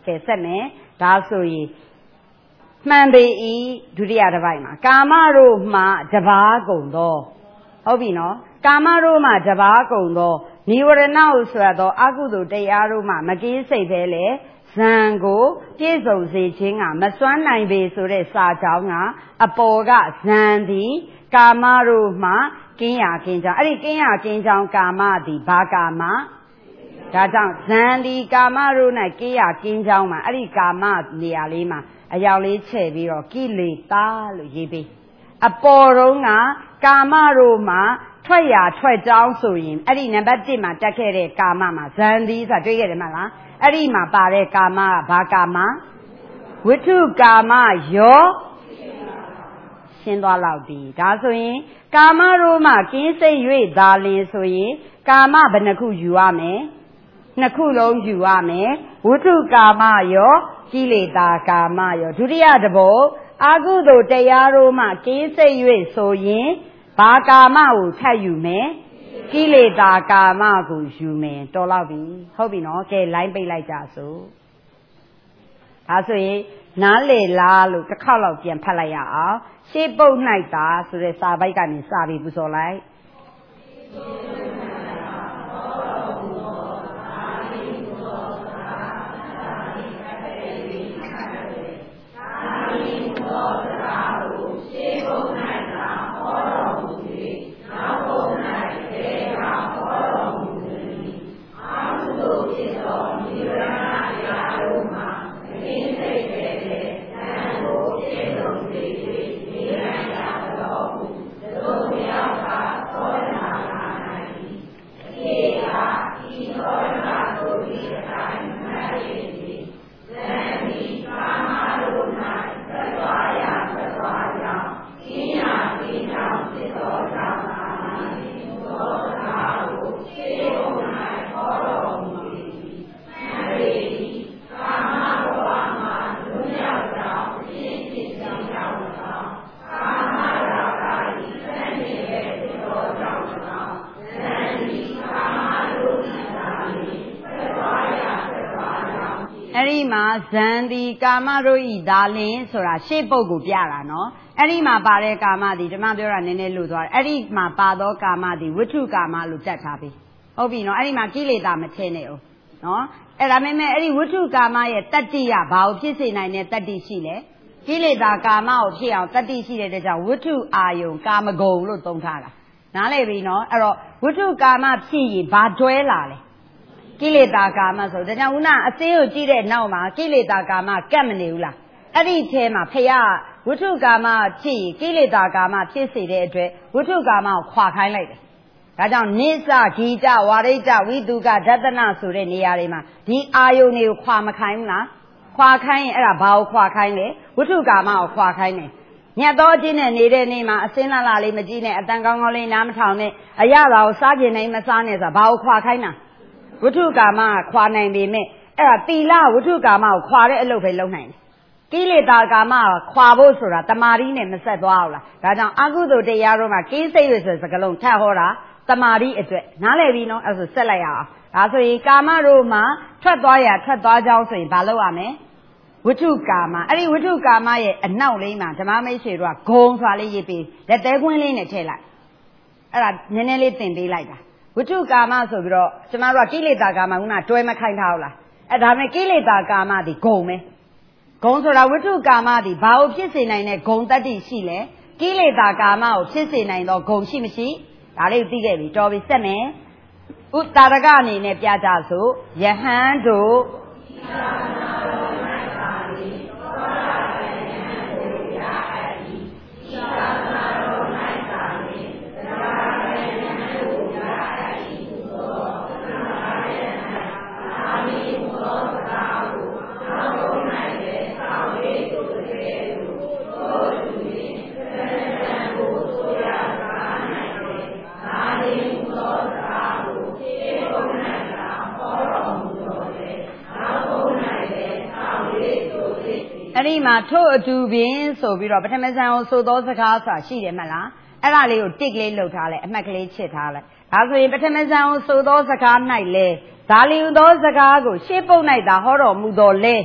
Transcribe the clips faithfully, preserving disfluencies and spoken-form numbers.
ကဲဆက်မယ်ဒါဆိုရင်မှန်ပေဤဒုတိယတစ်ပိုက်မှာကာမတို့မှတပါးကုန်သောဟုတ်ပြီနော်ကာမတို့မှတပါးကုန်သောနိဝရဏဟုဆိုရသောအကုသိုလ်တရားတို့မှမကင်းစိတ်ပဲလေဇံကိုပြည့်စုံစေခြင်းကမစွမ်းနိုင်ပေဆိုတဲ့စာကြောင်းကအပေါ်ကဇံသည်ကာမတို့မှကင်းရာကင်းကြောင်းအဲ့ဒီကင်းရာကင်းကြောင်းကာမသည်ဘာကာမဒါကြောင့်ဇံသည်ကာမတို့၌ကင်းရာကင်းကြောင်းမှာအဲ့ဒီကာမနေရာလေးမှာအယောက်လေးချဲ့ပြီးတော့ကိလေသာလို့ရေးပေးအပေါ်တုန်းကကာမတို့မှာထွက်ရာထွက်ကြောင်းဆိုရင်အဲ့ဒီနံပါတ်တစ်မှာတက်ခဲ့တဲ့ကာမမှာဇန်သည်ဆိုတာတွေ့ခဲ့တယ်မဟုတ်လားအဲ့ဒီမှာပါတဲ့ကာမကဘာကာမဝိထုကာမယောရှင်းသွားလောက်ပြီဒါဆိုရင်ကာမတို့မှကင်းစိတ်၍သာလင်ဆိုရင်ကာမဘယ်နှခုယူရမယ်နှစ်ခုလုံးယူရမယ်ဝိထုကာမယောကိလေသာကာမယောဒုတိယတစ်ပုဒ်အာဟုသို့တရားတို့မှကင်းစိတ်၍ဆိုရင်ဘာကာမကိုထပ်ယူမယ်ကိလေသာကာမကိုယူမယ်တော်တော့ပြီဟုတ်ပြီနော်ကဲလိုင်းပိတ်လိုက်ကြစို့ဒါဆိုရင်နားလေလားလို့တစ်ခေါက်လောက်ပြန်ဖတ်လိုက်ရအောင်ရှေးပုတ်၌သာဆိုတဲ့စာပိုက်ကနေစာပြီးပူဇော်လိုက်ဇန်ဒီကာမတို့ဤဒါလင်းဆိုတာရှေ့ပုတ်ကိုပြတာနော်အဲ့ဒီမှာပါတဲ့ကာမသည်ဓမ္မပြောတာနည်းနည်းလို့သွားတယ်အဲ့ဒီမှာပါသောကာမသည်ဝိထုကာမလို့တတ်ထားပြီဟုတ်ပြီနော်အဲ့ဒီမှာကိလေသာမထည့်နဲ့အောင်နော်အဲ့ဒါမဲ့မဲ့အဲ့ဒီဝိထုကာမရဲ့တတ္တိကဘာကိုဖြစ်စေနိုင်တဲ့တတ္တိရှိလဲကိလေသာကာမကိုဖြစ်အောင်တတ္တိရှိတဲ့အတွက်ကြောင့်ဝိထုအာယုံကာမဂုဏ်လို့သုံးထားတာနားလည်ပြီနော်အဲ့တော့ဝိထုကာမဖြစ်ရင်ဘာတွဲလာလဲကိလေသာကာမဆိုဒါကြောင့်ခုနအစင်းကိုကြည့်တဲ့နောက်မှာကိလေသာကာမကတ်မနေဘူးလားအဲ့ဒီအဲမှာဖရာဝိထုကာမဖြစ်ရင်ကိလေသာကာမဖြစ်စေတဲ့အတွက်ဝိထုကာမကိုခွာခိုင်းလိုက်တယ်ဒါကြောင့်နိစ္စဂီတဝါရိတဝိတုကဒသနဆိုတဲ့နေရာတွေမှာဒီအာယုန်တွေကိုခွာမခိုင်းဘူးလားခွာခိုင်းရင်အဲ့ဒါဘာကိုခွာခိုင်းလဲဝိထုကာမကိုခွာခိုင်းတယ်ညတ်တော်ချင်းနဲ့နေတဲ့နေ့မှာအစင်းလာလာလေးမကြည့်နဲ့အတန်ကောင်းကောင်းလေးနားမထောင်နဲ့အရသာကိုစားကျင်နိုင်မစားနဲ့ဆိုတာဘာကိုခွာခိုင်းတာဝိထုကာမကခွာနိုင်ပေမဲ့အဲ့ဒါတီလဝိထုကာမကိုခွာတဲ့အလုပ်ပဲလုပ်နိုင်တယ်ကိလေသာကာမကခွာဖို့ဆိုတာတမာရီနဲ့မဆက်သွားဘူးလားဒါကြောင့်အကုသိုလ်တရားတို့မှာကိစိတ်ရဆိုစကလုံးထပ်ဟောတာတမာရီအတွက်နားလည်ပြီနော်အဲ့ဆိုဆက်လိုက်ရအောင်ဒါဆိုရင်ကာမတို့မှာထွက်သွားရထွက်သွားကြောင်းဆိုရင်ဘာလုပ်ရမလဲဝိထုကာမအဲ့ဒီဝိထုကာမရဲ့အနောက်လေးမှာဓမ္မမိတ်ဆွေတို့ကဂုံစွာလေးရေးပေးလက်သေးကွင်းလေးနဲ့ထည့်လိုက်အဲ့ဒါနည်းနည်းလေးတင်ပေးလိုက်တာဝိထုကာမဆိုပြီးတော့ကျမတို့ကကိလေသာကာမကတွဲမခိုင်းထားဘူးလားအဲ့ဒါနဲ့ကိလေသာကာမဒီဂုံပဲဂုံဆိုတာဝိထုကာမဒီဘာကိုဖြစ်စေနိုင်တဲ့ဂုံတတ္တိရှိလဲကိလေသာကာမကိုဖြစ်စေနိုင်သောဂုံရှိမရှိဒါလေးကိုသိခဲ့ပြီတော်ပြီဆက်မယ်ဥတာရကအနေနဲ့ပြကြစို့ယဟန်တို့အဲ့ဒီမှာထို့အတူပင်ဆိုပြီးတော့ပထမဆန်ကိုဆိုသောစကားဆိုတာရှိတယ်မလားအဲ့ဒါလေးကိုတစ်ကလေးလှုပ်ထားလိုက်အမှတ်ကလေးချစ်ထားလိုက်ဒါဆိုရင်ပထမဆန်ကိုဆိုသောစကား၌လဲဒါလီဟူသောစကားကိုရှေ့ပုတ်၌သာဟောတော်မူတော်လဲ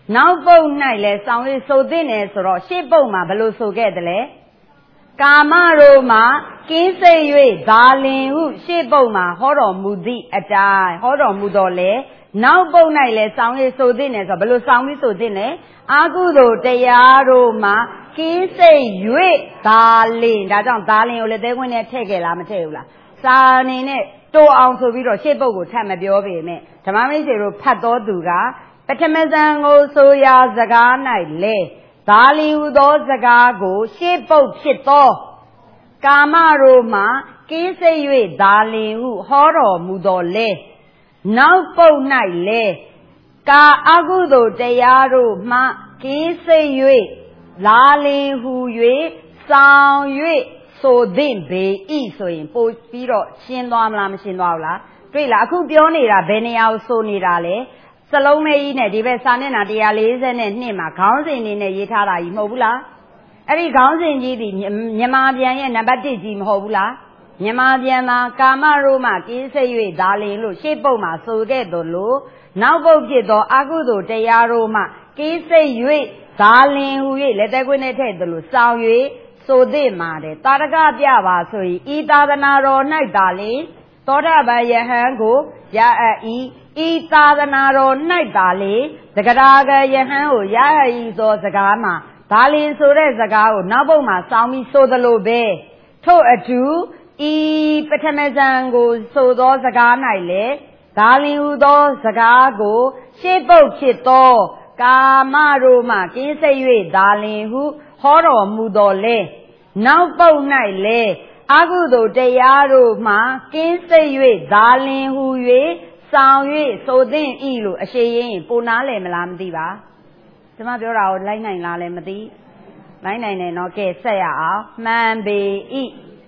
နောက်ပုတ်၌လည်းဆောင်ရွက်ဆိုသင့်တယ်ဆိုတော့ရှေ့ပုတ်မှာဘယ်လိုဆိုခဲ့တယ်လဲကာမတို့မှာကင်းစိတ်၍ဒါလင်ဟုရှေ့ပုတ်မှာဟောတော်မူသည့်အတိုင်းဟောတော်မူတော်လဲနောက်ပုတ်၌လည်းဆောင်ရွက်ဆိုသင့်တယ်ဆိုတော့ဘယ်လိုဆောင်ပြီးဆိုသင့်လဲအာကုသိုလ်တရားတို့မှာကင်းစိတ်၍ဒါလင်ဒါကြောင့်ဒါလင်ကိုလည်းသဲခွင်းနဲ့ထည့်ခဲ့လားမထည့်ဘူးလားစာအနေနဲ့တိုးအောင်ဆိုပြီးတော့ရှေ့ပုတ်ကိုထပ်မပြောပေမဲ့ဓမ္မမိတ်ဆွေတို့ဖတ်တော်သူကပထမဇန်ကိုဆိုရာစကား၌လေဒါလီဟူသောစကားကိုရှေ့ပုတ်ဖြစ်သောကာမတို့မှကင်းစိတ်၍ဒါလင်ဟုဟောတော်မူတော်လေနောက်ပုတ်၌လေကာအကုသိုလ်တရားတို့မှကင်းစိတ်၍လာလင်ဟု၍ဆောင်၍ဆိုသင့်ပေဤဆိုရင်ပို့ပြီးတော့ရှင်းသွားမလားမရှင်းသွားဘူးလားတွေ့လားအခုပြောနေတာဘယ်နေရာကိုဆိုနေတာလဲစလုံးမဲကြီးနဲ့ဒီဘက်စာမျက်နှာone forty-twoမှာခေါင်းစဉ်နေနဲ့ရေးထားတာကြီးမဟုတ်ဘူးလားအဲ့ဒီခေါင်းစဉ်ကြီးဒီမြန်မာပြန်ရဲ့နံပါတ်oneကြီးမဟုတ်ဘူးလားမြန်မာပြန်မှာကာမရိုးမှကင်းစိတ်၍ဒါလင်လို့ရှေ့ပုတ်မှာဆိုခဲ့သလိုနောက်ပုတ်ဖြစ်သောအကုသိုလ်တရားတို့မှကင်းစိတ်၍ဒါလင်ဟူ၍လက်သက်ခွင်းနဲ့ထည့်သလိုစောင်း၍ဆိုသည့်မှာတဲ့တာရကပြပါဆိုရင်ဤသာသနာတော်၌ဒါလင်သောတာပန်ယဟန်ကိုရအပ်ဤဤသာသနာတော်၌ဒါလင်သကရာကယဟန်ကိုရအပ်ဤသောစကားမှာဒါလင်ဆိုတဲ့စကားကိုနောက်ပုတ်မှာစောင်းပြီးဆိုသလိုပဲထို့အတူဤပထမဇန်ကိုဆိုသောစကား၌လေဒါလင်ဟူသောစကားကိုရှေ့ပုတ်ဖြစ်သောကာမတို့မှကင်းစိတ်၍ဒါလင်ဟုဟောတော်မူတော်လေနောက်ပုတ်၌လေအကုသိုလ်တရားတို့မှကင်းစိတ်၍ဒါလင်ဟူ၍ဆောင်၍ဆိုသင့်ဤလို့အရှိရင်ပိုနားလည်မလားမသိပါကျွန်မပြောတာကိုလိုက်နိုင်လားလည်းမသိလိုက်နိုင်တယ်နော်ကဲဆက်ရအောင်မှန်ပေဤ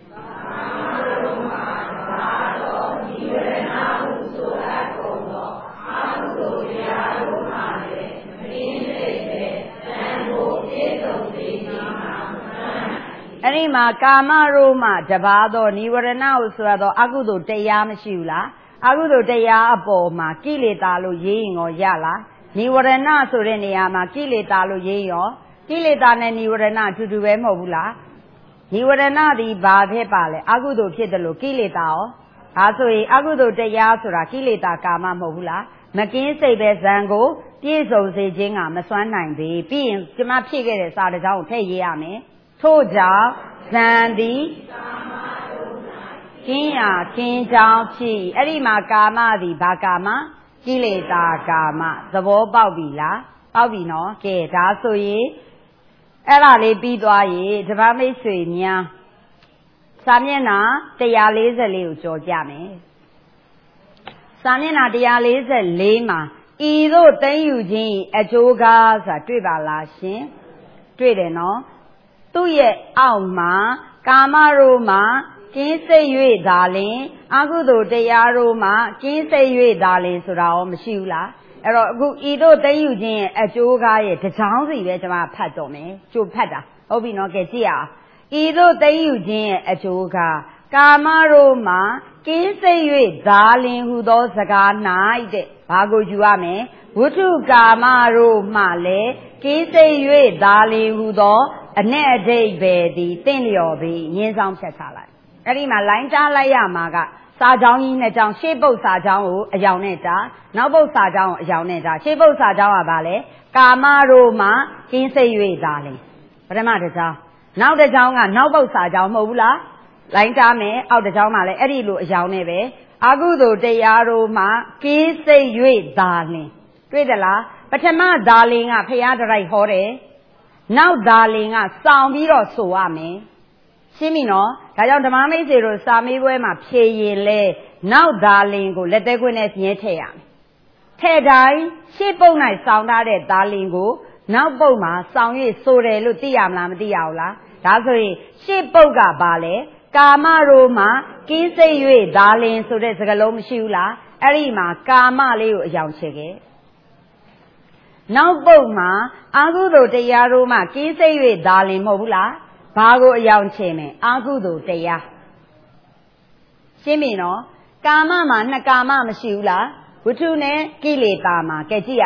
အဲ့ဒီမှာကာမရိုးမှတပါသောនិဝရဏဟုဆိုရသောအကုသိုလ်တရားမရှိဘူးလားအကုသိုလ်တရားအပေါ်မှာကိလေသာလို့ရေးရင်ရောရလားនិဝရဏဆိုတဲ့နေရာမှာကိလေသာလို့ရေးရောကိလေသာနဲ့និဝရဏအတူတူပဲမဟုတ်ဘူးလားនិဝရဏဒီဘာဖြစ်ပါလဲအကုသိုလ်ဖြစ်တယ်လို့ကိလေသာရောဒါဆိုရင်အကုသိုလ်တရားဆိုတာကိလေသာကာမမဟုတ်ဘူးလားမကင်းစိတ်ပဲဇံကိုပြည့်စုံစေခြင်းကမစွမ်းနိုင်သေးပြီးရင်ကျမဖြည့်ခဲ့တဲ့စာတစ်ကြောင်းကိုထည့်ရေးရမယ်ထို့ကြောင့်ဇံသည်ကင်းရာကင်းကြောင်းဖြစ်အဲ့ဒီမှာကာမသည်ဘာကာမကိလေသာကာမသဘောပေါက်ပြီလားပေါက်ပြီနော်ကဲဒါဆိုရင်အဲ့ဒါလေးပြီးသွားရင်ဓမ္မမိတ်ဆွေများစာမျက်နှာone forty-fourကိုကြော်ကြမယ်စာမျက်နှာone forty-fourမှာဤသို့သိမ့်ယူခြင်းအကျိုးကားဆိုတာတွေ့ပါလားရှင်တွေ့တယ်နော်သူ့ရဲ့အောက်မှာကာမတို့မှာကင်းစိတ်၍ဒါလင်အကုသိုလ်တရားတို့မှာကင်းစိတ်၍ဒါလင်ဆိုတာရောမရှိဘူးလားအဲ့တော့အခုဤတို့သိယူခြင်းရဲ့အကျိုးကားရဲ့တစ်ချောင်းစီပဲကျွန်မဖတ်တော့မယ်ကျိုးဖတ်တာဟုတ်ပြီနော်ကဲကြည့်အောင်ဤတို့သိယူခြင်းရဲ့အကျိုးကားကာမတို့မှာကင်းစိတ်၍ဒါလင်ဟူသောစကား၌တဲ့ဘာကိုယူရမယ်ဝိထုကာမတို့မှလည်းကင်းစိတ်၍ဒါလင်ဟူသောအ내အဓိပ္ပာယ်သည်တင့်လျော်ပြီးငင်းဆောင်ဖြတ်ချလိုက်အဲ့ဒီမှာလိုင်းကြားလိုက်ရမှာကစာကြောင်းကြီးနှစ်ကြောင်းရှေ့ပုတ်စာကြောင်းကိုအယောင်နဲ့တာနောက်ပုတ်စာကြောင်းကိုအယောင်နဲ့တာရှေ့ပုတ်စာကြောင်းကဘာလဲကာမတို့မှကင်းစိတ်၍ဒါလင်ပထမတစ်ကြောင်းနောက်တစ်ကြောင်းကနောက်ပုတ်စာကြောင်းမဟုတ်ဘူးလားလိုင်းကြားမယ်အောက်တစ်ကြောင်းမှာလည်းအဲ့ဒီလိုအယောင်နဲ့ပဲအကုသိုလ်တရားတို့မှကင်းစိတ်၍ဒါလင်တွေ့တယ်လားပထမဒါလင်ကဖရာတရိုက်ဟောတယ်နောက်ဒါလင်ကစောင့်ပြီးတော့ဆိုရမယ်ရှင်းပြီနော်ဒါကြောင့်ဓမ္မမိတ်ဆွေတို့စာမေးပွဲမှာဖြေရင်လဲနောက်ဒါလင်ကိုလက်သေးခွင်းနဲ့ညှဲထည့်ရမယ်ထည့်တိုင်းရှေ့ပုတ်၌စောင့်ထားတဲ့ဒါလင်ကိုနောက်ပုတ်မှာစောင့်ရဆိုတယ်လို့သိရမလားမသိရဘူးလားဒါဆိုရင်ရှေ့ပုတ်ကဘာလဲကာမတို့မှာကင်းစိတ်၍ဒါလင်ဆိုတဲ့စကားလုံးမရှိဘူးလားအဲ့ဒီမှာကာမလေးကိုအယောင်ချေခဲ့နောက်ပုတ်မှာအာဟုသိုလ်တရားတို့မှကင်းစိတ်၍ဒါလင်မဟုတ်ဘူးလားဘာကိုအယောင်ချေမယ်အာဟုသိုလ်တရားရှင်းပြီနော်ကာမမှာနှစ်ကာမမရှိဘူးလားဝိထုနဲ့ကိလေသာမှာကဲကြည့်ရအောင်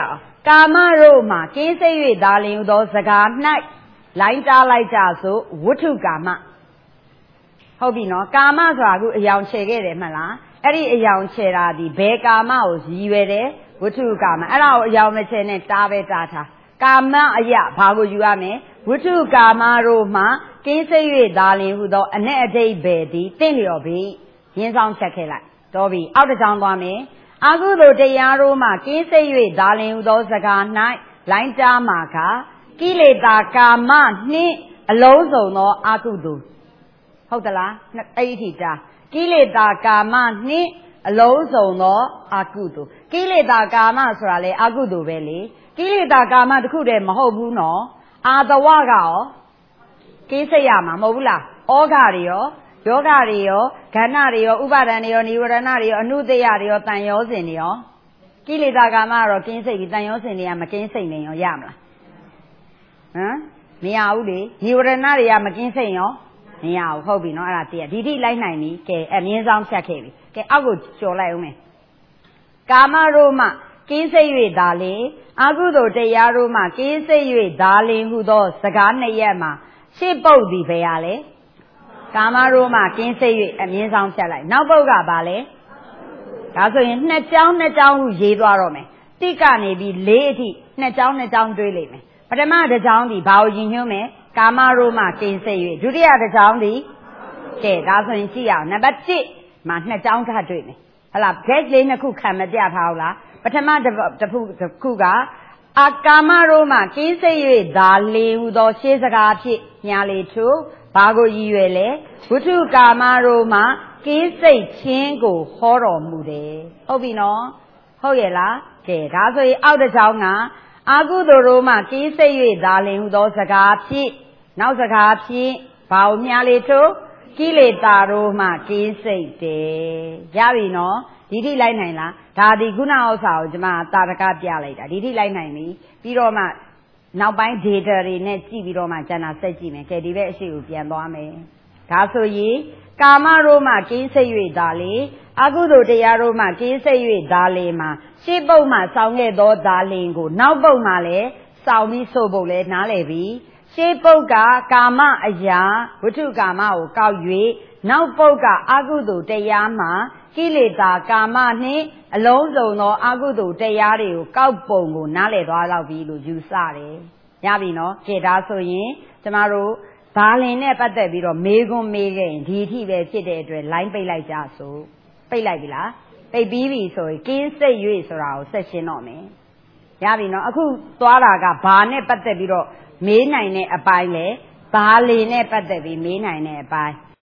ကာမတို့မှာကင်းစိတ်၍သာလျှင်သောစကား၌လိုင်းကြားလိုက်ကြဆိုဝတ္ထုကာမဟုတ်ပြီနော်ကာမဆိုတာအခုအယောင်ချေခဲ့တယ်မှတ်လားအဲ့ဒီအယောင်ချေတာဒီဘယ်ကာမကိုရည်ရွယ်တယ်ဝတ္ထုကာမအဲ့ဒါကိုအယောင်မချေနဲ့တားပဲတားထားကာမအယဘာကိုယူရမလဲဝတ္ထုကာမတို့မှာကင်းစိတ်၍သာလျှင်ဟူသောအ내အတိတ်ပဲသည်တင့်လျော်ပြီရင်းဆောင်ချက်ခဲ့လိုက်တော်ပြီအောက်တစ်ကြောင်းသွားမယ်အကုသိုလ်တရားတို့မှာကင်းစိတ်၍သာလျှင်ဟူသောစကား၌လိုင်းကြားမှာကကိလေသာကာမနှင့်အလုံးစုံသောအကုသိုလ်ဟုတ်သလားအဲ့ဒီထိတာကိလေသာကာမနှင့်အလုံးစုံသောအကုသိုလ်ကိလေသာကာမဆိုတာလေအကုသိုလ်ပဲလေကိလေသာကာမတခုတည်းမဟုတ်ဘူးနော်အာတဝကရောကိစ္စရမှာမဟုတ်ဘူးလားဩဃတွေရောယောဂတွေရောခန္ဓာတွေရောဥပါဒံတွေရောនិဝရဏတွေရောအနုတ္တယတွေရောတန်ရောစဉ်တွေရောကိလေသာကာမကတော့ကင်းစိတ်ပြီးတန်ရောစဉ်တွေကမကင်းစိတ်နေရောရမလားဟမ်မရဘူးလေនិဝရဏတွေကမကင်းစိတ်ရောမရဘူးဟုတ်ပြီနော်အဲ့ဒါတည်းဒီထိလိုက်နိုင်ပြီကဲအမြင်းဆောင်ဖြတ်ခဲ့ပြီကဲအောက်ကိုကျော်လိုက်အောင်မယ်ကာမတို့မှကင်းစိတ်၍သာလေအကုသိုလ်တရားတို့မှကင်းစိတ်၍သာလေဟုသောစကားနှစ်ရက်မှာရှစ်ပုတ်သည်ပဲရလေကာမတို့မှကင်းစိတ်၍အမြင့်ဆောင်ဖြတ်လိုက်နောက်ပုတ်ကပါလေဒါဆိုရင်နှစ်ကြောင်းနှစ်ကြောင်းဟုရေးသွားတော့မယ်တိကနေပြီးလေးအထိနှစ်ကြောင်းနှစ်ကြောင်းတွေးလိမ့်မယ်ပထမတစ်ကြောင်းဒီဘာကိုရည်ညွှန်းမယ်ကာမတို့မှကင်းစိတ်၍ဒုတိယတစ်ကြောင်းဒီကဲဒါဆိုရင်ကြည့်ရအောင်နံပါတ်တစ်မှာနှစ်ကြောင်းထပ်တွေ့မယ်ဟလာ gate လေးနှစ်ခုခံမပြထားဘူးလားပထမတစ်ခုတစ်ခုကအကာမတို့မှကင်းစိတ်၍သာလေဟုသောရှေးစကားဖြင့်ညာလေထုဘာကိုရည်ရွယ်လဲဝတ္ထုကာမတို့မှကင်းစိတ်ခြင်းကိုဟောတော်မူတယ်ဟုတ်ပြီနော်ဟုတ်ရဲ့လားကဲဒါဆိုရင်အောက်တစ်ချောင်းကအကုသိုလ်တို့မှကင်းစိတ်၍သာလင်ဟုသောစကားဖြင့်နောက်စကားဖြင့်ဘာကိုညာလေထုကိလေသာတို့မှကင်းစိတ်တယ်ရပြီနော်ဒီထိလိုက်နိုင်လားဒါဒီခုနဥစ္စာကိုကျွန်မတာရကပြလိုက်တာဒီထိလိုက်နိုင်ပြီပြီးတော့မှနောက်ပိုင်း data တွေနဲ့ကြည့်ပြီးတော့မှကျန်တာဆက်ကြည့်မယ်ကဲဒီဘက်အရှိကိုပြန်သွားမယ်ဒါဆိုရင်ကာမတို့မှကင်းစိတ်၍သာလေအကုသိုလ်တရားတို့မှကင်းစိတ်၍သာလေမှာရှေ့ပုတ်မှဆောင်းခဲ့သောသာလင်ကိုနောက်ပုတ်မှလည်းဆောင်းပြီးဆိုဖို့လဲနားလည်ပြီရှေ့ပုတ်ကကာမအရာဝတ္ထုကာမကိုကောက်၍နောက်ပုတ်ကအကုသိုလ်တရားမှာကိလေသာကာမနှင့်အလုံးစုံသောအကုသိုလ်တရားတွေကိုကောက်ပုံကိုနားလည်သွားတော့ပြီလို့ယူဆတယ်ရပြီနော်ကဲဒါဆိုရင်ကျမတို့ဘာလင်နဲ့ပတ်သက်ပြီးတော့မေးခွန်းမေးခဲ့ရင်ဒီအထိပဲဖြစ်တဲ့အတွက် line ပိတ်လိုက်ကြဆိုပိတ်လိုက်ပြီလားပိတ်ပြီးပြီဆိုရင်ကင်းစိတ်၍ဆိုတာကိုဆက်ရှင်းတော့မယ်ရပြီနော်အခုသွားတာကဘာနဲ့ပတ်သက်ပြီးတော့မေးနိုင်တဲ့အပိုင်းလဲဘာလင်နဲ့ပတ်သက်ပြီးမေးနိုင်တဲ့အပိုင်း